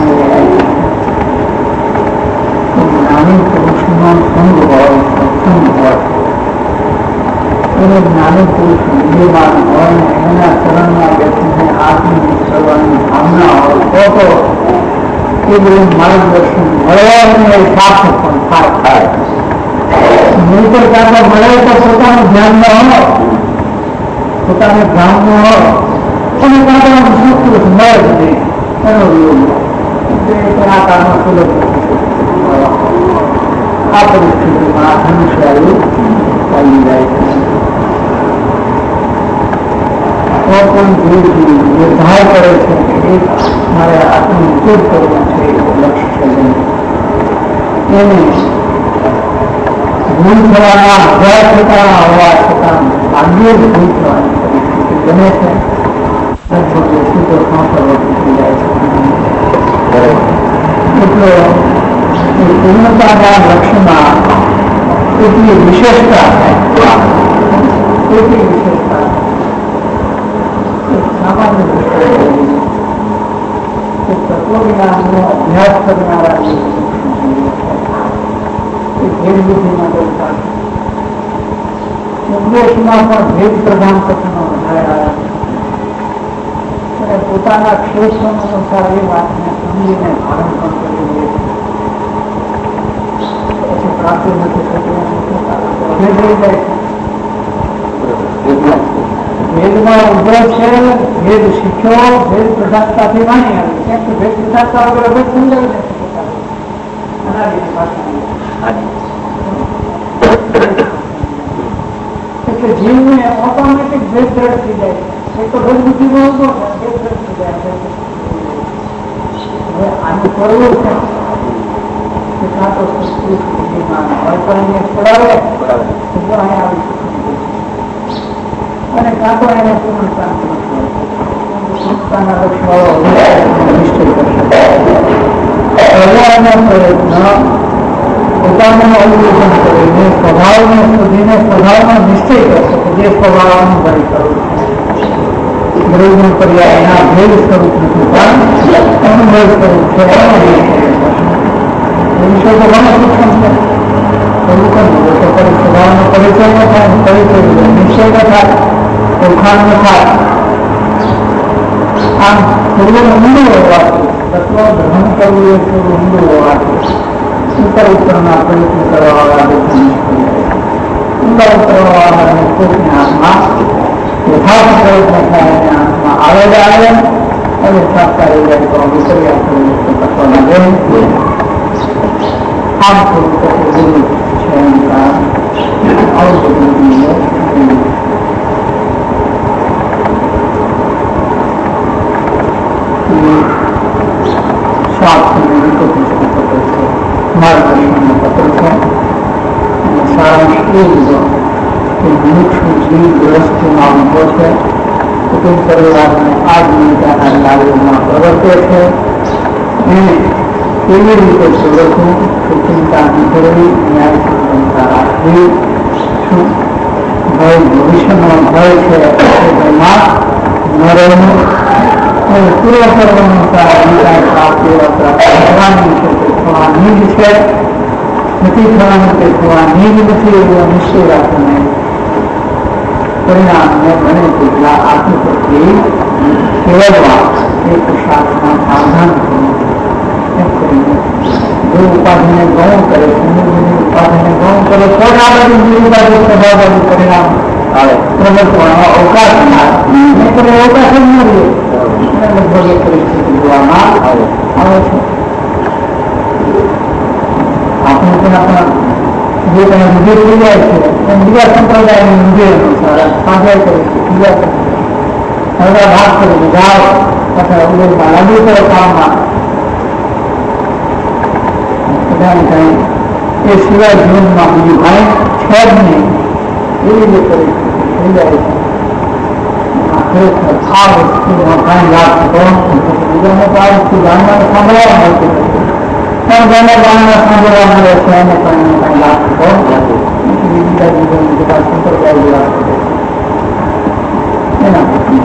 જ્ઞાની પુરુષનો સંગ હોય, સત્સંગ હોય, એને જ્ઞાની પુરુષ વિદ્યમાન હોય ને એના ચરણમાં બેસીને આત્મનિર્ભર કરવાની ભાવના હોય તો એ બધું માર્ગદર્શન મળે અને સાથે પણ થાય. નહીતર કાંતો મળે તો પોતાનું ધ્યાન ન હોય, પોતાને ધ્યાન ન હોય અને કાંતો સુખ મળે જ નહીં એનો વિરોધ આ કાળમાં સુલભ આ પરિસ્થિતિમાં ધનુષ્યાયુ ચાલી જાય છે. પણ નિર્ધાર કરે છે કે મારે આત્મા નિષેધ કરવો છે લક્ષ્ય છે, એને ભૂલ થવાના અભ્યાસ થતા હોવા છતાં ભાગ્યે જ ભૂલ થવાની પરિસ્થિતિ બને છે, લગભગ સીધો સંસર્વથી થઈ જાય છે. એટલે પૂર્ણતાના લક્ષ્યમાં એટલી વિશેષતા સામાન્ય તત્વજ્ઞાનનો અભ્યાસ કરનારા ભેદ બુદ્ધિ માટે ઉપદેશમાં પણ ભેદ પ્રધાન કથનો વધારે આવ્યા અને પોતાના ક્ષેત્ર અનુસાર એ વાતને સમજીને ધારણ પણ કરી દે પછી પ્રાપ્તિ નથી થતી ભેદ રહી જાય છે. વેદમાં ઉભો છે, ભેદ શીખ્યો, ભેદ પ્રધાનતાથી વાણી આવી કેમ કે ભેદ પ્રધાનતા વગર ભેદ સમજાવી નથી શકતા. અનાદિની ભાષા એટલે જીવને ઓટોમેટિક ભેદ દ્રઢ થઈ જાય છે. તો ભેદ બુદ્ધિમાં ઉભો ભેદ દ્રઢ થઈ જાય છે. હવે આનું કરવું છે કે કાં તો બુદ્ધિમાં હોય પણ એને છોડાવે તો અહીંયા આવી શકે અને કાં તો એને પૂર્ણતાના લક્ષણો નિશ્ચય કરશે. પ્રયત્ન પોતાનું અવલોકન કરીને સ્વભાવને શોધીને સ્વભાવનો નિશ્ચય કરશે કે જે સ્વભાવ અનુભવી કરવું છે. દ્રવ્ય પર્યાયના ભેદ સ્વરૂપ નથી પણ અનુભવ સ્વરૂપ છે. એ વિષય તો ઘણો સૂક્ષ્મ છે. સ્વભાવનો પરિચય ન થાય, પરિચય નિશ્ચય ન થાય, ઓળખાણ ન થાય. આમ થોડું ઊંડું હોવાથી તત્વ ગ્રહણ કરવું એ થોડું ઊંડું હોવાથી ઉપર ઉપરના પ્રયત્ન કરવાવાળા ઊંડા ઉતરવાવાળાને પોતની હાથમાં યથાર્થ પ્રયત્ન થાય અને હાથમાં આવે જ આવે અને સાચા રહી જાય તો વિપર્યા તત્વના રહે. આમ થોડું ગુરુ છે આવું બધું કુટુંબ પરિવારને આ જીવિકાના લાભમાં પ્રવર્તે છે. એને કેવી રીતે સુરખવું, ચિંતા ન કરવી, ન્યાયસંગતતા રાખવી, શું ભય ભવિષ્યનો ભય છે એમાં ન રહેવું અને પૂર્વ સર્વનુસાર પ્રાપ્તિ થવાની છે તે થવાની જ છે, નથી થવાનું તે થવાની જ નથી એવો નિશ્ચય રાખીને પરિણામને બને તેટલા આત્મપ્રત્યે કેળવવા એ પુરુષાર્થના સાધન એમ કરીને જો ઉપાધિને ગૌણ કરે, ઉપાધિને ગૌણ કરે તો જ આ બધી ઉપાધિ સ્વભાવવાળું પરિણામ આવે, પ્રવર્તવાનો અવકાશ ના આવે, અવકાશ જ ન રહે અને લગભગ એ પરિસ્થિતિ જોવામાં આવે છે. આપણે પણ આપણા જે તમે વિજય થઈ જાય છે બીજા સંપ્રદાયની વિજય અનુસાર સ્વાધ્યાય કરે છે, બીજા હળવા ભાગ કરીને જાઓ અથવા ઉદયમાં લાગુ કરો કામમાં બધાને કંઈ એ સિવાય જીવનમાં બીજું કાંઈ છે જ નહીં એવી જે પરિસ્થિતિ થઈ જાય છે. ખરેખર આ વસ્તુનો કાંઈ લાભ થતો બીજાને તો આ વસ્તુ જાણવાનું સાંભળવા મળતું નથી પણ જેને જાણવા સાંભળવા મળે છે એને પણ એનો કાંઈ લાભ થતો બીજા જીવન બધા સંપ્રદાય જેવા એના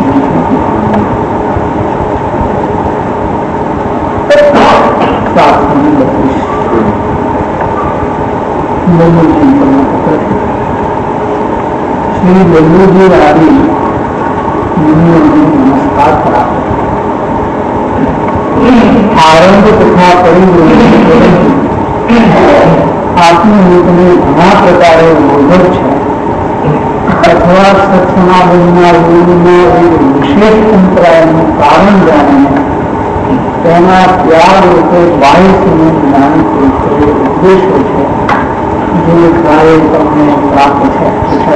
શ્રી બલ્લુજી આવી નમસ્કાર કરાવે. આરંભ તથા પરિવર્તન આત્મયુગને ઘણા પ્રકારે ઓળખ છે અથવા સત્સમાગમના યુગમાં એક વિશેષ અંતરાયનું કારણ જાણીને તેના ત્યાર રૂપે બાહ્ય સંબંધ જ્ઞાન ઉદ્દેશો છે જે કાર્ય તમને પ્રાપ્ત છે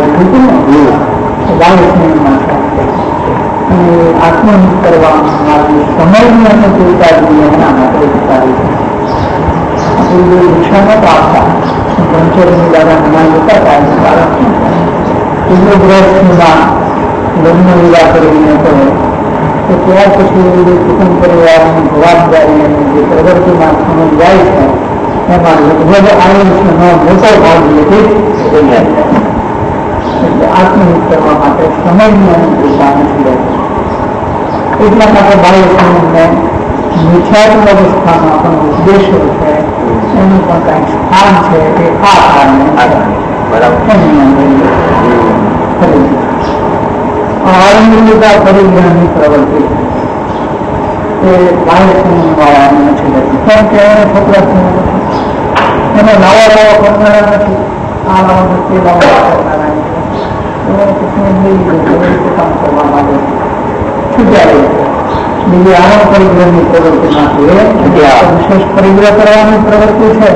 બાહ્ય સંબંધમાં છે અને આત્મહિત કરવામાં સમયની અનુકૂળતા જોઈએ એના માટે સારી છે. શિક્ષણ નતા આપતા પંચોની દાદા મનાઈ જતા હતા એનું કારણ શું છે ઇન્દ્રગ્રહમાં લગ્ન વિવાહ કરીને કરે તો ત્યાર પછી કુટુંબ પરિવારની જવાબદારી અને જે પ્રગતિમાં સમય જાય છે એમાં લગભગ આયુષ્યનો મોટો ભાગ એટલે આત્મહિત કરવા માટે સમયની અનુકૂળતા નથી રહેતી. એટલા માટે બાહ્ય સંબંધને મિથ્યાત્મ અવસ્થામાં પણ ઉદ્દેશો છે એનું પણ કંઈક સ્થાન છે એ આ કારણે બરાબર આરંભતા પરિગ્રહની પ્રવૃત્તિ એ બાહ્ય સંબંધવાળાને નથી રહેતી, કેમ કે એને છોકરા એને નવા નવા કરનારા નથી, આ નવા નથી નવા કરનારા કામ કરવા માટે છૂટ્યા બીજી આરંભ પરિગ્રહની પ્રવૃત્તિમાંથી વિશેષ પરિગ્રહ કરવાની પ્રવૃત્તિ છે.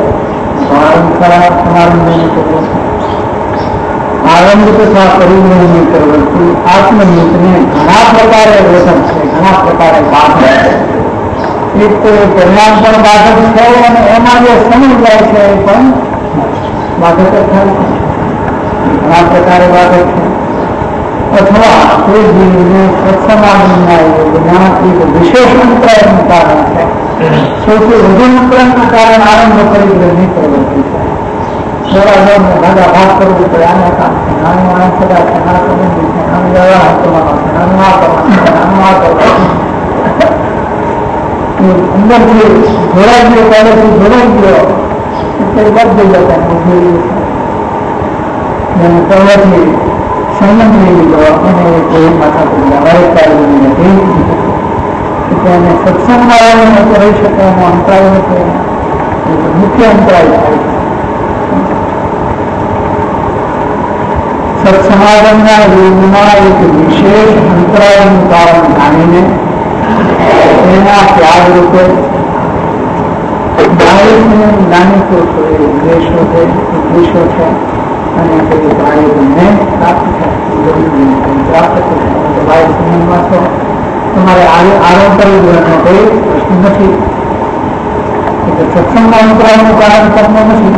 આરંભ તથા પરિગ્રહની પ્રવૃત્તિ આત્મહિતને ઘણા પ્રકારે રોધક છે, ઘણા પ્રકારે બાધક છે. એક તો પરિણામ પણ બાધક છે અને એમાં જે સમય જાય છે એ પણ બાધક જ થાય છે, ઘણા પ્રકારે બાધક છે. અથવા કોઈ જીવને સત્સમાગમના યોગના એક વિશેષ અંતરાયનું કારણ છે. સૌથી વધુ અંતરાયના કારણ આરંભ પરિગ્રહની પ્રવૃત્તિ છે. થોડા જણને ભાગા ભાગ કરવું પડે, આના કામ છે, નાનું માણસ સદા છે, નાના સંબંધી છે, નાનું વ્યવહાર કરવાનો છે, નાનું આ કરવાનું છે, નાનું આ કરવાનું અંદરથી જોડાઈ ગયો, પહેલેથી જોડાઈ ગયો એટલે બધી જતા પહેલેથી સંબંધ લઈ લીધો અને કોઈ માથા પર વ્યવહારિકતા નથી એટલે એને સત્સંગમાં રહી શકે એનો અંતરાય નથી, મુખ્ય અંતરાય થાય. સત્સમાગમના યોગમાં એક વિશેષ અંતરાયનું કારણ જાણીને એના ત્યાગ રૂપે નાની પુરુષો એ ઉદ્દેશો છે, ઉદ્દેશો છે અને તે કાર્યને પ્રાપ્ત પ્રાપ્ત થશે. બાહ્ય સંબંધમાં તો તમારે આરંભ પરિગ્રહનો કોઈ પ્રશ્ન નથી, એટલે સત્સંગના અંતરાયનું કારણ તમને નથી.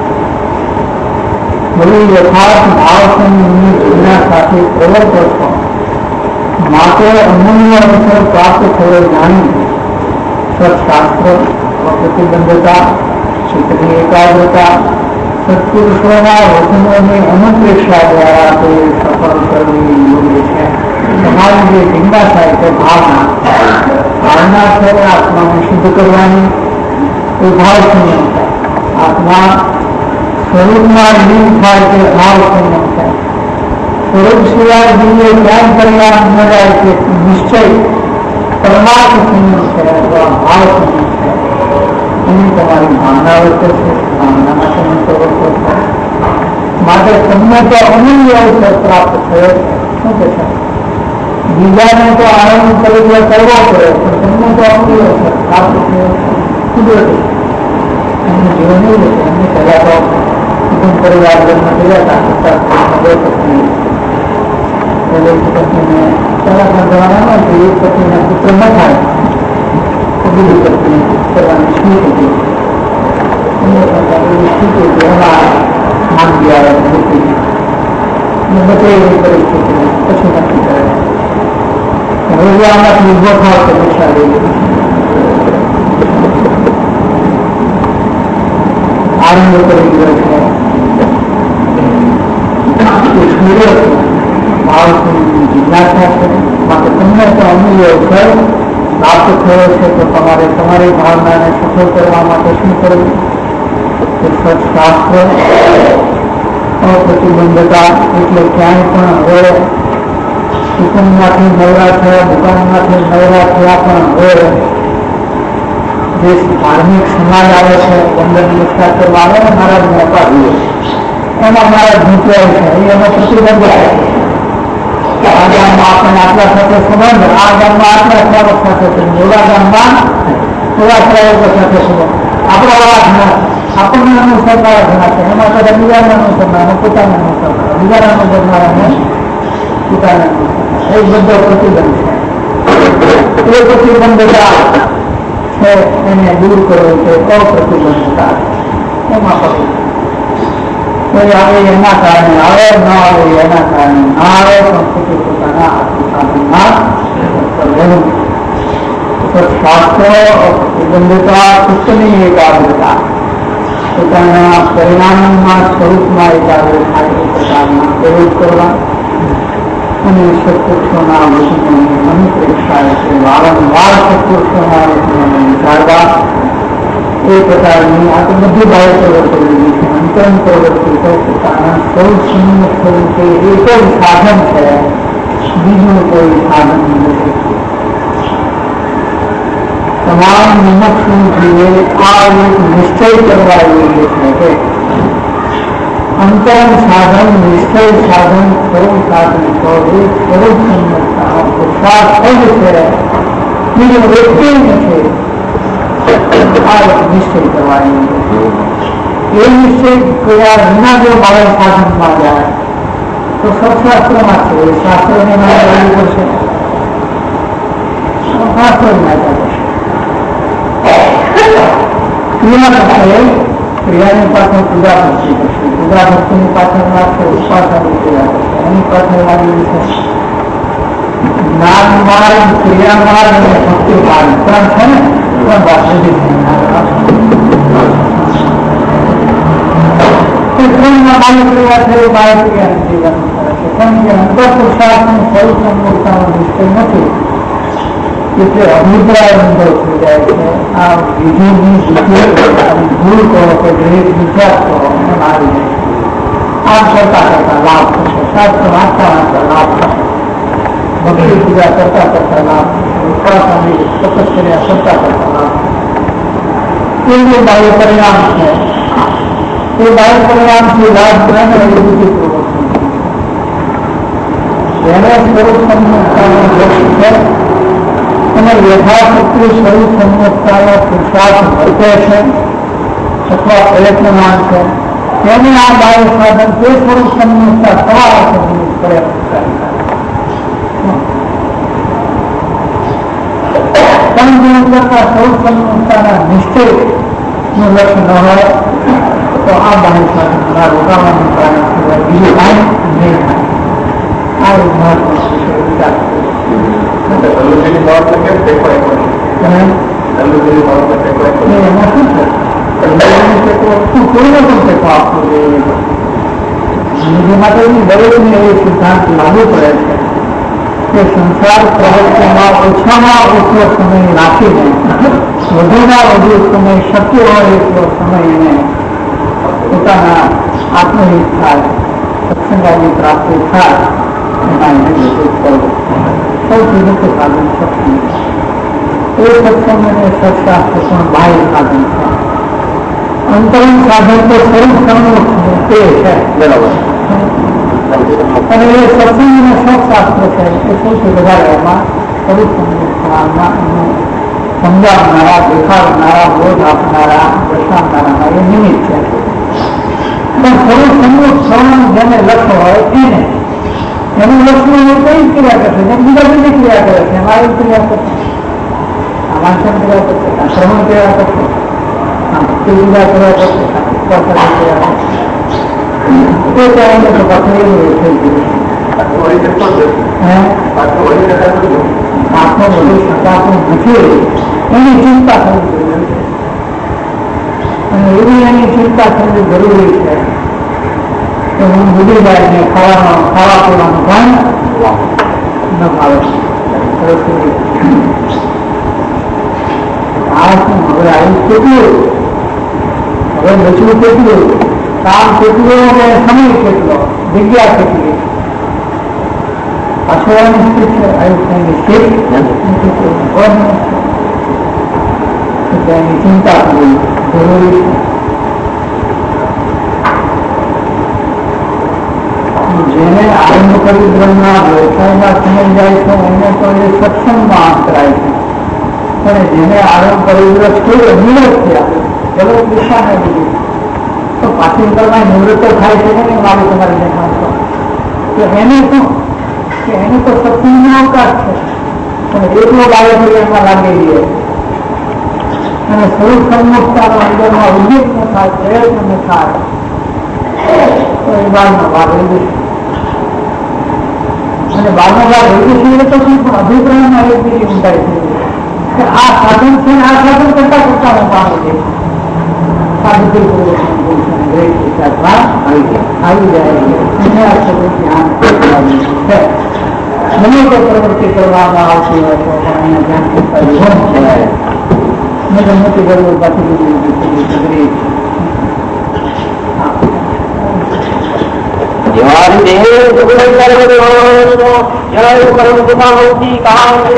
બધી યથાર્થ ભાવની યોજના સાથે પ્રવર્તો છો માટે અમૂલ્ય અવસર પ્રાપ્ત થયો જાણી સત્શાસ્ત્ર, પ્રતિબંધતા, ચિત્તની એકાગ્રતા, સત્પુરુષોના વચનોની અનુપ્રેક્ષા દ્વારા તે સફળ કરવી યોગ્ય છે. તમારી જે જિજ્ઞાસા છે ભાવના છે આત્માને શુદ્ધ કરવાની, એ ભાવ સંયમ છે. આત્મા સ્વરૂપમાં લીન થાય તે ભાવ સંયમ છે. સ્વરૂપ સિવાય બીજે જ્ઞાન પરિણામ ન જાય તે નિશ્ચય પરમાર્થ સંયમ છે અથવા ભાવ સંયમ છે. એની તમારી ભાવના વચ્ચે છે, ભાવનામાં તમે પ્રવર્તો છો માટે તમને તો અમૂલ્ય અવસર પ્રાપ્ત થયો. શું કે છે બીજાને તો આનંદ પરિગ્રહ કરવો પડે પણ તમને તો અમૂલ્ય અવસર પ્રાપ્ત થયો કુદરતી. એમનું જીવન એવું છે, એમને પહેલા તો કુટુંબ પરિવાર જન્મ થયા હતા, બે પત્ની પત્નીને પહેલા જવાના નથી, એક પત્નીના પુત્ર ન થાય તો બીજી પત્ની કરવાની છૂટ હતી, એમાં માંગી આવે મૂકી બચે એવી પરિસ્થિતિ પછી નક્કી કરે. હવે આમાંથી ઉભો થાય તો દિશા લઈ આરંભ કરી ગયો છે. સૂર્ય ભાવની જિજ્ઞાસા છે માટે તમને તો અમૂલ્ય અવસર પ્રાપ્ત થયો છે. તો તમારે તમારી ભાવનાને સફળ કરવા માટે શું કરવું? સત્શાસ્ત્ર, અપ્રતિબંધતા એટલે ક્યાંય પણ હવે કુટુંબમાંથી નવરા થયા, દુકાનમાંથી નવરા થયા પણ હવે જે ધાર્મિક સમાજ આવે છે, વંદન નમસ્કાર કરવા આવે ને મહારાજને અપાવીએ એમાં મહારાજ મૂક્યા છે, એનો પ્રતિબંધ આવે છે. આ ગામમાં આપણે આટલા સાથે સંબંધ, આ ગામમાં આટલા શ્રાવક સાથે સંબંધ, એવા ગામમાં એવા શ્રાવકો સાથે સંબંધ, આપણા વાળા ઘણા આપણને અનુસરનારા ઘણા છે, એમાં કદાચ બીજાને અનુસરનારા, પોતાને અનુસરનારા, બીજાને અનુસરનારાને પોતાને અનુસરનારા, એ બધો પ્રતિબંધ છે. એ પ્રતિબંધતા છે એને દૂર કરવો છે, અપ્રતિબંધતા એમાં પકડવું. કોઈ આવે એના કારણે આવે, ન આવે એના કારણે ના આવે, પણ ખોટું પોતાના આત્મસાધનમાં રહેવું. શાસ્ત્રો, પ્રતિબંધતા, ચિત્તની એકાગ્રતા, પોતાના પરિણામમાં સ્વરૂપમાં એકાગ્ર થાય એ પ્રકારના પ્રયોગ કરવા અને સત્પુરુષોના વચનોની અનુપ્રેક્ષા છે વારંવાર સત્પુરુષોના વચનોને વિચારવા એ પ્રકારની આ તો બધી બાબતો છે. અંતરંગ પ્રવૃત્તિ તો પોતાના સ્વરૂપ સન્મુખ થવું તે એક જ સાધન છે, બીજું કોઈ સાધન નથી. તમામ મુમુક્ષુજીએ આ એક નિશ્ચય કરવા જોઈએ છે કે અંતરંગ સાધન, નિશ્ચય સાધન, સ્વરૂપ સાધન તો એ સ્વરૂપ સન્મુખતાનો પુરુષાર્થ જ છે, બીજો વ્યક્તિ નથી. આ એક નિશ્ચય કરવાની એ નિશ્ચય કર્યા વિના જો બાહ્ય સાધનમાં જાય તો સત્શાસ્ત્રમાં છે, એ શાસ્ત્રને ના કરવું પડશે, શાસ્ત્ર ના કરશે. ક્રિયાની પાછળ પૂજા ભક્તિ કરશે, પૂજા ભક્તિની પાછળ લાગશે ઉપાસનાની ક્રિયા કરશે, એની પાછળ લાગેલી છે જ્ઞાન માર્ગ, ક્રિયા માર્ગ અને ભક્તિ માર્ગ ત્રણ છે ને, ત્રણ વાત નથી. ત્રણમાં બાહ્ય ક્રિયા છે, બાહ્ય ક્રિયાનું જીવન કરે છે, પણ જે અંતર પુરુષાર્થનું સ્વરૂપ સન્મુખતાનો નિશ્ચય નથી એટલે અભિપ્રાય અનુભવ થઈ જાય છે. આ વિધિની ભૂલ કહો કે ગ્રહિત વિચાર કહો એમ આવી જાય છે. આમ કરતા કરતા લાભ થશે, શાસ્ત્ર વાંચતા વાંચતા લાભ થશે, ભક્તિ પૂજા કરતા કરતા લાભ થશે, ઉપાસનાની તપશ્ચર્યા કરતા કરતા લાભ થશે. એ જે બાહ્ય પરિણામ છે એ બાહ્ય પરિણામથી લાભ થાય ને એ બુદ્ધિપૂર્વક જેને સ્વરૂપ સન્મુખતાનો લક્ષ્ય છે અને યથાશક્તિ સ્વરૂપ સન્મુખતાનો પુરુષાર્થ વર્તે છે અથવા પ્રયત્નમાન છે તેને આ બાહ્ય સાધન તે સ્વરૂપ સન્મુખતા થવા સુધી પ્રયત્ન કરે. પણ જે કરતા સ્વરૂપ સન્મુખતાના નિશ્ચયનું લક્ષ્ય ન હોય તો આ બાહ્ય સાધન રોકાવાનું કારણ સિવાય બીજું કાંઈ નહીં થાય. આ એક મહત્વનો વિષય વિચાર સિદ્ધાંત લાગુ પડે છે કે સંસાર પ્રવૃત્તિમાં ઓછામાં ઓછો સમય રાખીને વધુમાં વધુ સમય શક્ય હોય એટલો સમય એને પોતાના આત્મહિત થાય, સત્સંગાની પ્રાપ્તિ થાય એમાં એને વ્યતીત કરવું સૌથી મુખ્ય સાધન સત્સંગ. એ સત્સંગ અને સત્શાસ્ત્ર પણ બાહ્ય સાધન છે. અંતરંગ સાધન તો સ્વરૂપ સન્મુખ તે છે બરાબર, અને એ સત્સંગ અને સત્શાસ્ત્ર છે એ સૌથી વધારે એમાં સ્વરૂપ સન્મુખતામાં એનું સમજાવનારા, દેખાડનારા, બોધ આપનારા, દર્શાવનારા એ નિમિત્ત છે. પણ સ્વરૂપ સન્મુખ થવાનું જેને લક્ષ્ય હોય એને એનું લક્ષ્ય એ કઈ ક્રિયા કરશે, જેમ બીજા બધી ક્રિયા કરે છે એમ આવી ક્રિયા કરશે, આ વાંચન ક્રિયા કરશે, આ શ્રવણ ક્રિયા કરશે, આ ભક્તિ ક્રિયા ક્રિયા કરશે, ઉપાસના ક્રિયા કરશે. તે કહેવાય તો પાછળ એવું થઈ ગયું આત્મો વધુ શકાતું નથી એની ચિંતા થવી જોઈએ, અને એવી એની ચિંતા થવી જરૂરી છે કે હું ભૂલી જાય ને ખાવા પીવાનું ભાન ન ભાવે. આ શું હવે આવું કેટલું, હવે બચવું કેટલું, કામ કેટલું અને સમય કેટલો, જગ્યા કેટલી, પાછળની સ્થિત છે આયુષ્યની સ્થિત એની ચિંતા કરવી જરૂરી છે. જેને આરંભ કરી બ્રહ્મના વ્યવસાયમાં સમય જાય છે એને તો એ સત્સંગમાં અંતરાય છે, પણ જેને આરંભ કરી વ્રત કેવો નિવૃત્ત થયા ચલો દિશા ને બીજી તો પાછી કરવા નિવૃત્ત થાય છે ને મારું તમારી દેખાડતો તો એને શું કે એને તો સત્સંગનો અવકાશ છે, પણ એટલો બાળક એમાં લાગી ગયો અને સ્વરૂપ સન્મુખતાનો અંદરમાં ઉદ્યોગ ન થાય, પ્રયત્ન ન થાય તો એ બાળનો ભાગ રહી જશે. અને બાળનો ભાગ રહી જશે એટલે તો શું પણ અભિપ્રાયમાં એક બીજી ઊંડાઈ થઈ કે આ સાધન છે આ સાધન કરતા કરતા હું પામી જઈશ, સાધુપૂર્વક આવી જાય અને આ શબ્દ ધ્યાન છે. ગમે તે પ્રવૃત્તિ કરવામાં આવતી હોય તો પણ અહીંયા ધ્યાન કરતા મોટી જરૂર બાકી जय परम पिता